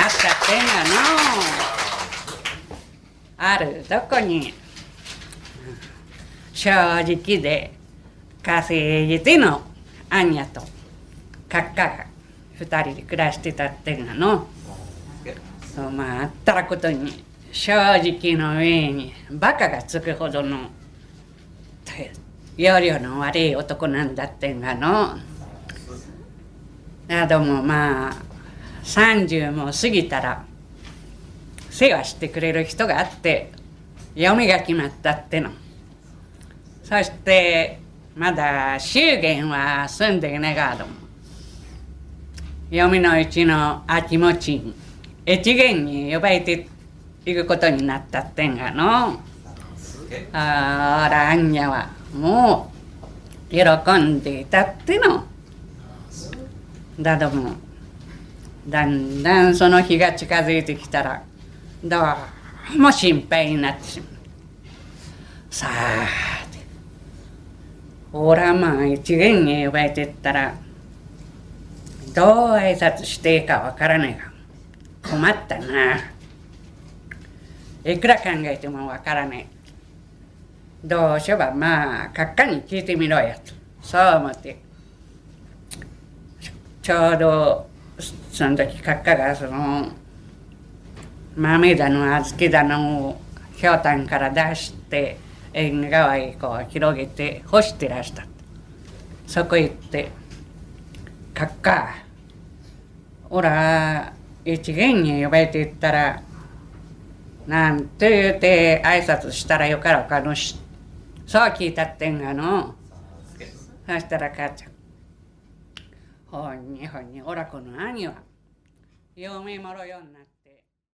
ったってんがのあるどこに正直で稼ぎ手のアンニャと閣下が2人で暮らしてたってんがのそうまああったらことに正直の上にバカがつくほどの要領の悪い男なんだってんがのでもまあ30も過ぎたら世話してくれる人があって嫁が決まったっての。そしてまだ祝言は済んでいないがども嫁のうちの秋持ちに越前に呼ばれていくことになったってんがのあらあんにゃはもう喜んでいたっての。だどもだんだんその日が近づいてきたらどうも心配になってしまう。さあほらまあ一元に呼ばれてったらどう挨拶していいかわからないが困ったな。いくら考えてもわからない。どうしようばまあ閣下に聞いてみろよとそう思ってちょうどその時閣下がその豆だの小豆だのをひょうたんから出して縁側へこう広げて干してらした。そこへ行って「閣下おら一元に呼ばれて行ったらなんて言うて挨拶したらよかろうかのし」そう聞いたってんがの。そしたら母ちゃんほんにほんにおらこの兄は嫁もろようになって